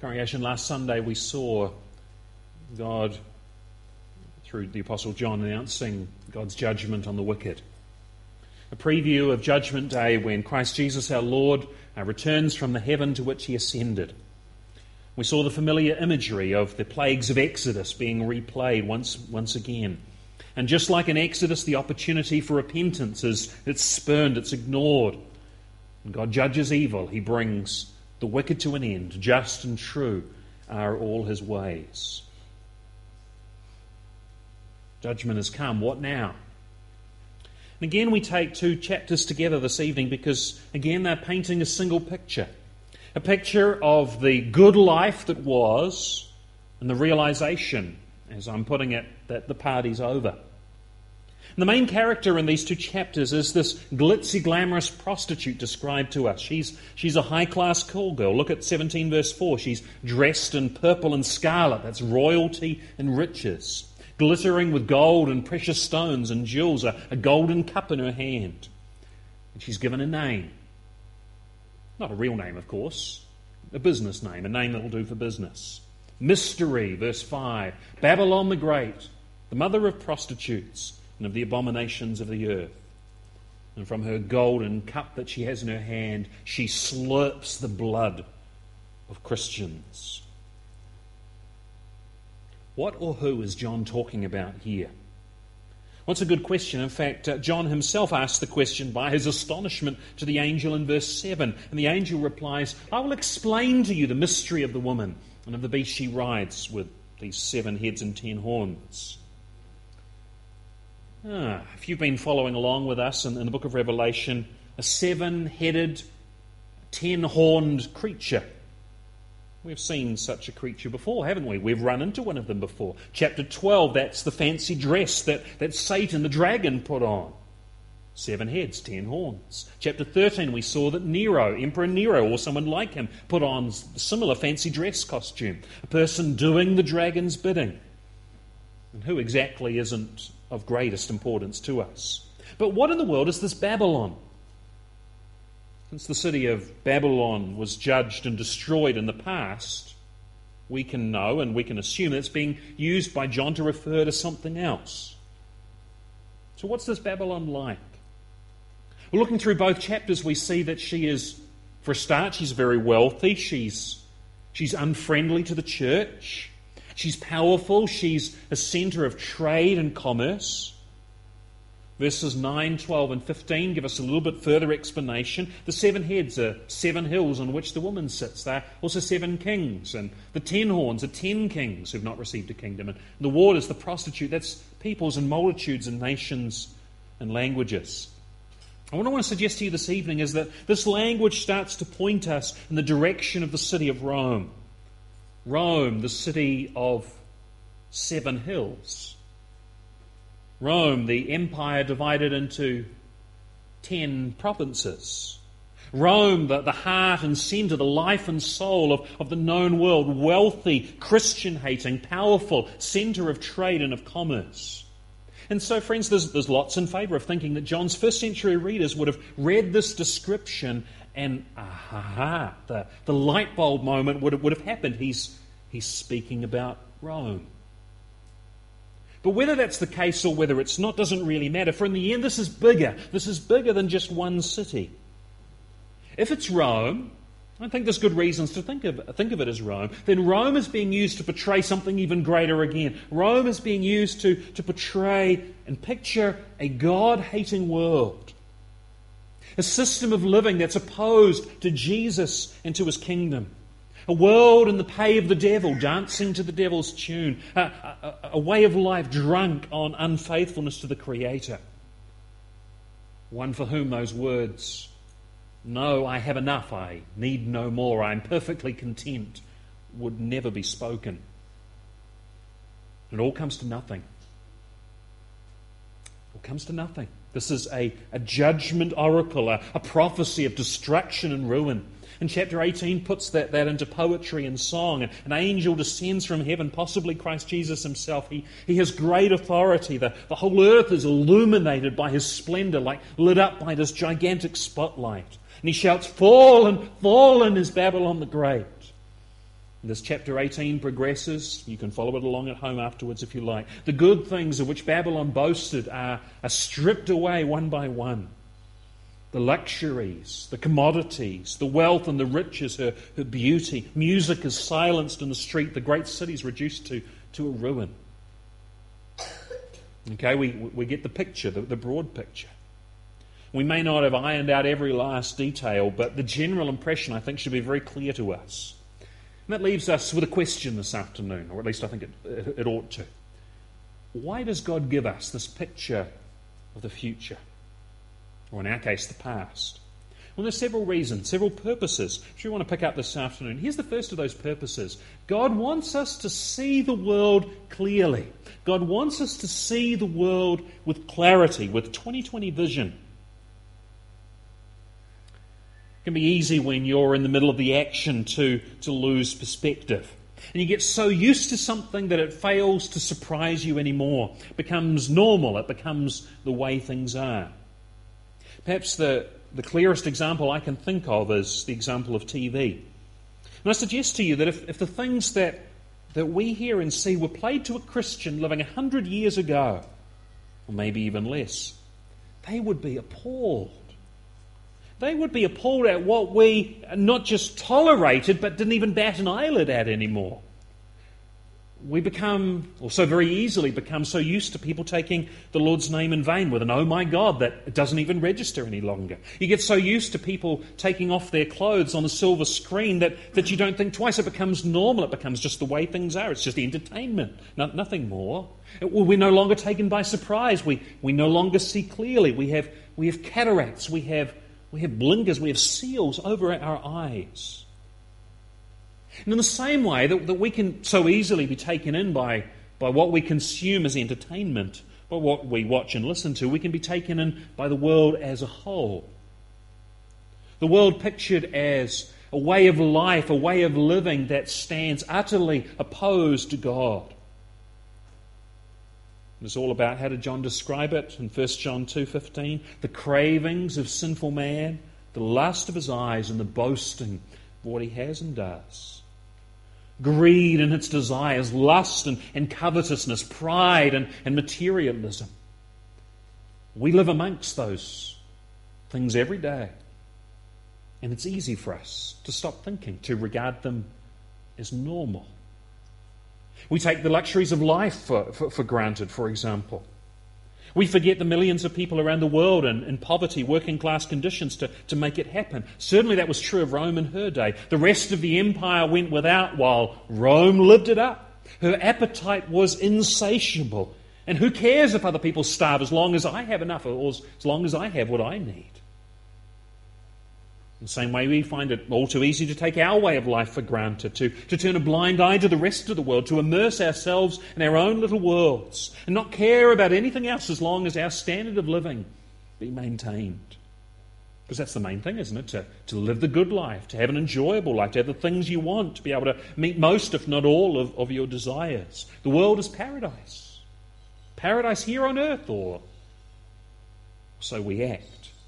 Congregation, last Sunday we saw God, through the Apostle John, announcing God's judgment on the wicked. A preview of Judgment Day when Christ Jesus our Lord returns from the heaven to which he ascended. We saw the familiar imagery of the plagues of Exodus being replayed once again. And just like in Exodus, the opportunity for repentance it's spurned, it's ignored. And God judges evil. He brings the wicked to an end. Just and true are all his ways. Judgment has come. What now? And again, we take two chapters together this evening because, again, they're painting a single picture. A picture of the good life that was and the realization, as I'm putting it, that the party's over. And the main character in these two chapters is this glitzy, glamorous prostitute described to us. She's a high-class call girl. Look at 17 verse 4. She's dressed in purple and scarlet. That's royalty and riches. Glittering with gold and precious stones and jewels, a golden cup in her hand. And she's given a name. Not a real name, of course. A business name, a name that will do for business. Mystery, verse 5. Babylon the Great, the mother of prostitutes and of the abominations of the earth. And from her golden cup that she has in her hand, she slurps the blood of Christians. What or who is John talking about here? Well, it's a good question. In fact, John himself asked the question by his astonishment to the angel in verse 7. And the angel replies, I will explain to you the mystery of the woman and of the beast she rides with these 7 heads and 10 horns. If you've been following along with us in the book of Revelation, a 7-headed, 10-horned creature. We've seen such a creature before, haven't we? We've run into one of them before. Chapter 12, that's the fancy dress that Satan, the dragon, put on. 7 heads, 10 horns. Chapter 13, we saw that Nero, Emperor Nero, or someone like him, put on a similar fancy dress costume. A person doing the dragon's bidding. And who exactly isn't of greatest importance to us? But what in the world is this Babylon? Since the city of Babylon was judged and destroyed in the past, we can know and we can assume that it's being used by John to refer to something else. So what's this Babylon like? Well, looking through both chapters, we see that she is, for a start, she's very wealthy. She's unfriendly to the church. She's powerful. She's a centre of trade and commerce. Verses 9, 12 and 15 give us a little bit further explanation. The 7 heads are 7 hills on which the woman sits. They're also 7 kings. And the 10 horns are 10 kings who've not received a kingdom. And the waters, the prostitute, that's peoples and multitudes and nations and languages. And what I want to suggest to you this evening is that this language starts to point us in the direction of the city of Rome. Rome, the city of 7 hills. Rome, the empire divided into 10 provinces. Rome, the heart and centre, the life and soul of the known world. Wealthy, Christian-hating, powerful, centre of trade and of commerce. And so, friends, there's lots in favour of thinking that John's first century readers would have read this description and, the light bulb moment would have happened. He's speaking about Rome. But whether that's the case or whether it's not doesn't really matter. For in the end, this is bigger. This is bigger than just one city. If it's Rome, I think there's good reasons to think of it as Rome. Then Rome is being used to portray something even greater again. Rome is being used to portray and picture a God-hating world. A system of living that's opposed to Jesus and to his kingdom. A world in the pay of the devil, dancing to the devil's tune. A way of life drunk on unfaithfulness to the Creator. One for whom those words, "No, I have enough, I need no more, I am perfectly content," would never be spoken. It all comes to nothing. It all comes to nothing. This is a judgment oracle, a prophecy of destruction and ruin. And chapter 18 puts that into poetry and song. An angel descends from heaven, possibly Christ Jesus himself. He has great authority. The whole earth is illuminated by his splendour, like lit up by this gigantic spotlight. And he shouts, "Fallen, fallen is Babylon the Great." And as chapter 18 progresses, you can follow it along at home afterwards if you like. The good things of which Babylon boasted are stripped away one by one. The luxuries, the commodities, the wealth and the riches, her beauty. Music is silenced in the street. The great city is reduced to a ruin. Okay, we get the picture, the broad picture. We may not have ironed out every last detail, but the general impression, I think, should be very clear to us. And that leaves us with a question this afternoon, or at least I think it ought to. Why does God give us this picture of the future? Or in our case, the past? Well, there's several reasons, several purposes which we want to pick up this afternoon. Here's the first of those purposes. God wants us to see the world clearly. God wants us to see the world with clarity, with 20/20 vision. It can be easy when you're in the middle of the action to lose perspective. And you get so used to something that it fails to surprise you anymore. It becomes normal. It becomes the way things are. Perhaps the clearest example I can think of is the example of TV. And I suggest to you that if the things that we hear and see were played to a Christian living 100 years ago, or maybe even less, they would be appalled. They would be appalled at what we not just tolerated, but didn't even bat an eyelid at anymore. We become, or so very easily become, so used to people taking the Lord's name in vain with an "oh my God" that it doesn't even register any longer. You get so used to people taking off their clothes on a silver screen that you don't think twice. It becomes normal. It becomes just the way things are. It's just entertainment, nothing more. We're no longer taken by surprise. We no longer see clearly. We have cataracts. We have blinkers. We have seals over our eyes. And in the same way that we can so easily be taken in by what we consume as entertainment, by what we watch and listen to, we can be taken in by the world as a whole. The world pictured as a way of life, a way of living that stands utterly opposed to God. It's all about, how did John describe it in 1 John 2:15? The cravings of sinful man, the lust of his eyes, and the boasting of what he has and does. Greed and its desires, lust and covetousness, pride and materialism. We live amongst those things every day. And it's easy for us to stop thinking, to regard them as normal. We take the luxuries of life for granted, for example. We forget the millions of people around the world in poverty, working class conditions to make it happen. Certainly that was true of Rome in her day. The rest of the empire went without while Rome lived it up. Her appetite was insatiable. And who cares if other people starve as long as I have enough, or as long as I have what I need? In the same way, we find it all too easy to take our way of life for granted, to turn a blind eye to the rest of the world, to immerse ourselves in our own little worlds, and not care about anything else as long as our standard of living be maintained. Because that's the main thing, isn't it? To live the good life, to have an enjoyable life, to have the things you want, to be able to meet most, if not all, of your desires. The world is paradise. Paradise here on earth, or so we act.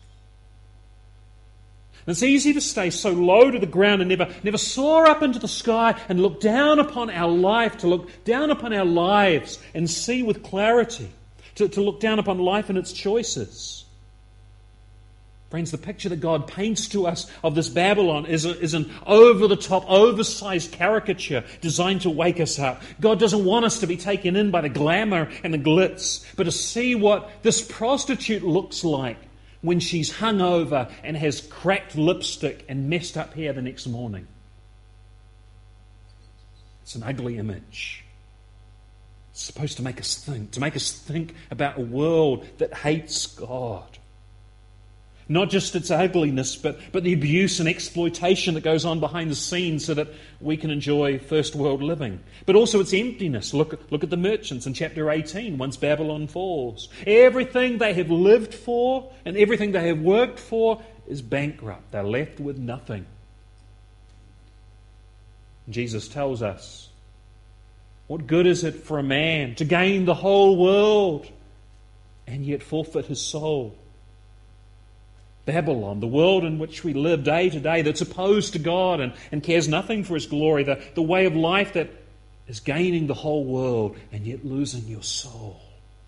And it's easy to stay so low to the ground and never soar up into the sky and look down upon our life, to look down upon our lives and see with clarity, to look down upon life and its choices. Friends, the picture that God paints to us of this Babylon is an over-the-top, oversized caricature designed to wake us up. God doesn't want us to be taken in by the glamour and the glitz, but to see what this prostitute looks like when she's hungover and has cracked lipstick and messed up hair the next morning. It's an ugly image. It's supposed to make us think about a world that hates God. Not just its ugliness, but the abuse and exploitation that goes on behind the scenes so that we can enjoy first world living. But also its emptiness. Look at the merchants in chapter 18, once Babylon falls. Everything they have lived for and everything they have worked for is bankrupt. They're left with nothing. Jesus tells us, what good is it for a man to gain the whole world and yet forfeit his soul? Babylon, the world in which we live day to day, that's opposed to God and cares nothing for His glory, the way of life that is gaining the whole world and yet losing your soul.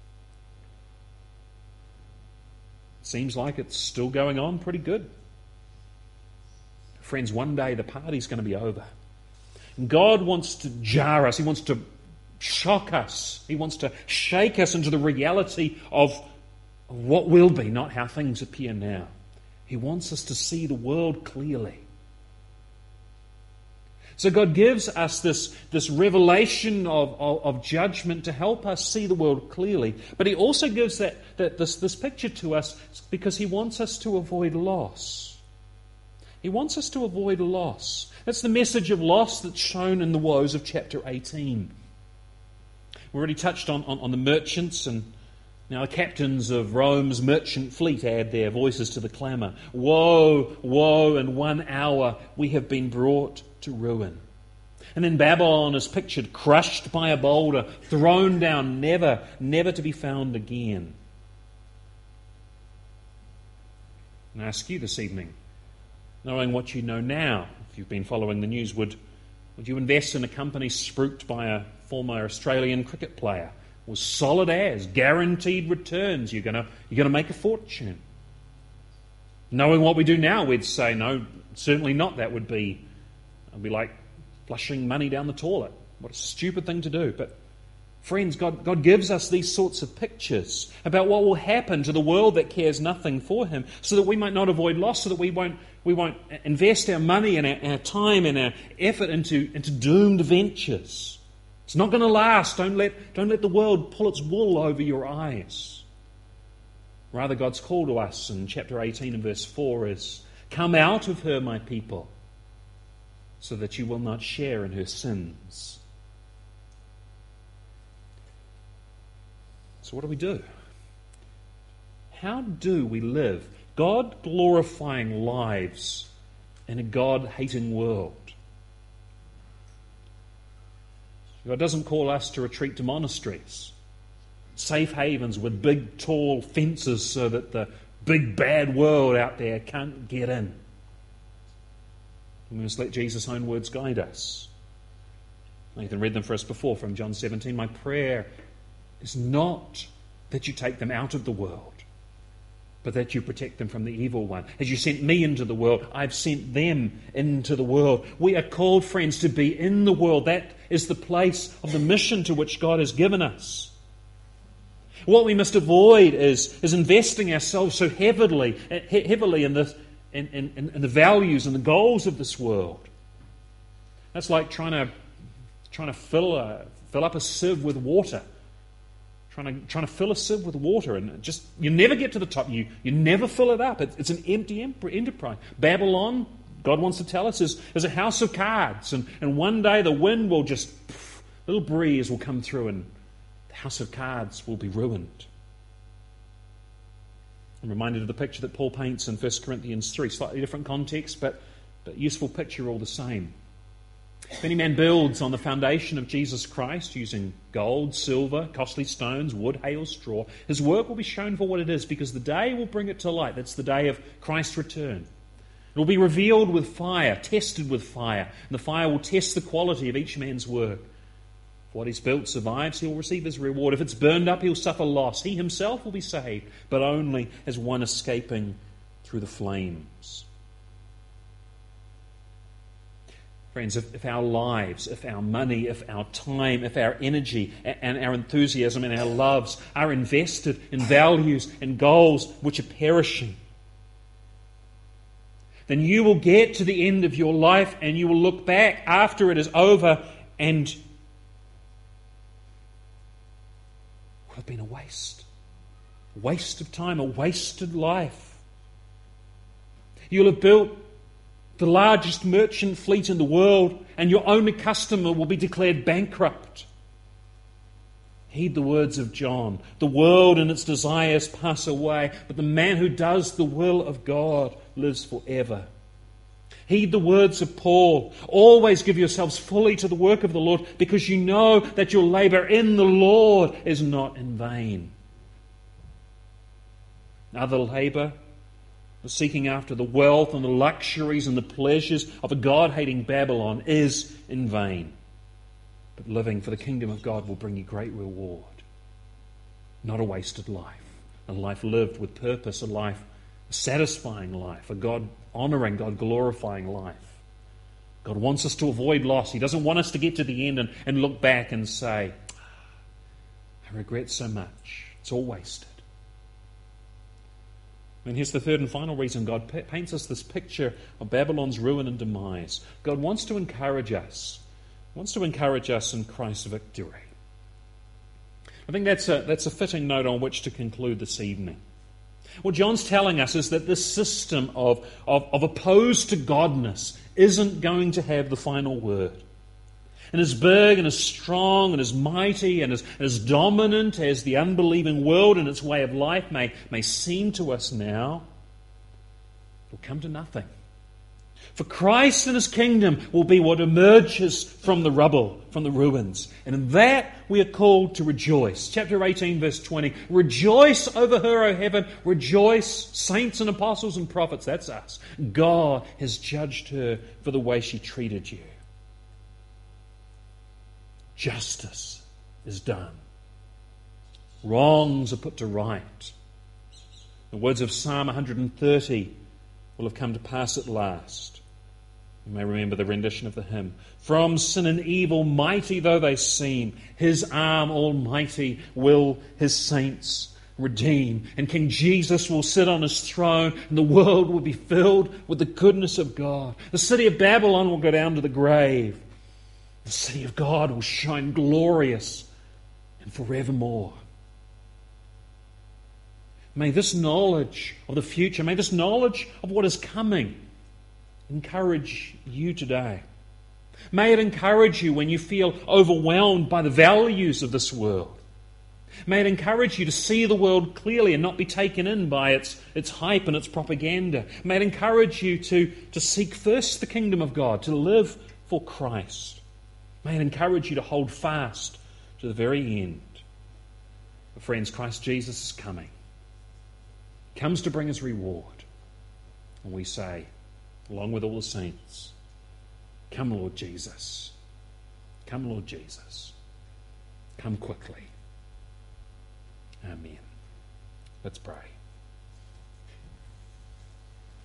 Seems like it's still going on pretty good. Friends, one day the party's going to be over. And God wants to jar us. He wants to shock us. He wants to shake us into the reality of what will be, not how things appear now. He wants us to see the world clearly. So God gives us this revelation of judgment to help us see the world clearly. But He also gives this picture to us because He wants us to avoid loss. He wants us to avoid loss. That's the message of loss that's shown in the woes of chapter 18. We already touched on the merchants, and now the captains of Rome's merchant fleet add their voices to the clamour. Woe, woe, in 1 hour we have been brought to ruin. And then Babylon is pictured crushed by a boulder, thrown down, never to be found again. And I ask you this evening, knowing what you know now, if you've been following the news, would you invest in a company spruiked by a former Australian cricket player? Was solid as, guaranteed returns, you're going to make a fortune. Knowing what we do now, we'd say, no, certainly not. It'd be like flushing money down the toilet. What a stupid thing to do. But friends, God gives us these sorts of pictures about what will happen to the world that cares nothing for Him, so that we might not avoid loss, so that we won't invest our money and our time and our effort into doomed ventures. It's not going to last. Don't let the world pull its wool over your eyes. Rather, God's call to us in chapter 18 and verse 4 is, "Come out of her, my people, so that you will not share in her sins." So what do we do? How do we live God-glorifying lives in a God-hating world? God doesn't call us to retreat to monasteries, safe havens with big, tall fences so that the big, bad world out there can't get in. We must let Jesus' own words guide us. Nathan read them for us before from John 17. My prayer is not that you take them out of the world, but that you protect them from the evil one. As you sent me into the world, I've sent them into the world. We are called, friends, to be in the world. That is the place of the mission to which God has given us. What we must avoid is investing ourselves so heavily in the values and the goals of this world. That's like trying to fill up a sieve with water. Trying to fill a sieve with water, and you never get to the top. You never fill it up. It's an empty enterprise. Babylon, God wants to tell us, is a house of cards, and one day the wind will just, a little breeze will come through, and the house of cards will be ruined. I'm reminded of the picture that Paul paints in 1 Corinthians 3, slightly different context, but useful picture all the same. If any man builds on the foundation of Jesus Christ using gold, silver, costly stones, wood, hay, or straw, his work will be shown for what it is, because the day will bring it to light. That's the day of Christ's return. It will be revealed with fire, tested with fire, and the fire will test the quality of each man's work. If what he's built survives, he'll receive his reward. If it's burned up, he'll suffer loss. He himself will be saved, but only as one escaping through the flames. Friends, if our lives, if our money, if our time, if our energy and our enthusiasm and our loves are invested in values and goals which are perishing, then you will get to the end of your life and you will look back after it is over and it will have been a waste of time, a wasted life. You'll have built the largest merchant fleet in the world, and your only customer will be declared bankrupt. Heed the words of John. The world and its desires pass away, but the man who does the will of God lives forever. Heed the words of Paul. Always give yourselves fully to the work of the Lord, because you know that your labour in the Lord is not in vain. Other labour seeking after the wealth and the luxuries and the pleasures of a God-hating Babylon is in vain. But living for the kingdom of God will bring you great reward. Not a wasted life. A life lived with purpose, a satisfying life, a God-honoring, God-glorifying life. God wants us to avoid loss. He doesn't want us to get to the end and look back and say, I regret so much. It's all wasted. And here's the third and final reason God paints us this picture of Babylon's ruin and demise. God wants to encourage us. He wants to encourage us in Christ's victory. I think that's a fitting note on which to conclude this evening. What John's telling us is that this system of opposed to godness isn't going to have the final word. And as big and as strong and as mighty and as dominant as the unbelieving world and its way of life may seem to us now, it will come to nothing. For Christ and His kingdom will be what emerges from the rubble, from the ruins. And in that we are called to rejoice. Chapter 18, verse 20. Rejoice over her, O heaven. Rejoice, saints and apostles and prophets. That's us. God has judged her for the way she treated you. Justice is done. Wrongs are put to right. The words of Psalm 130 will have come to pass at last. You may remember the rendition of the hymn. From sin and evil, mighty though they seem, His arm almighty will His saints redeem. And King Jesus will sit on His throne, and the world will be filled with the goodness of God. The city of Babylon will go down to the grave. The city of God will shine glorious and forevermore. May this knowledge of the future, may this knowledge of what is coming encourage you today. May it encourage you when you feel overwhelmed by the values of this world. May it encourage you to see the world clearly and not be taken in by its hype and its propaganda. May it encourage you to seek first the kingdom of God, to live for Christ. May it encourage you to hold fast to the very end. But friends, Christ Jesus is coming. He comes to bring His reward. And we say, along with all the saints, come Lord Jesus. Come Lord Jesus. Come quickly. Amen. Let's pray.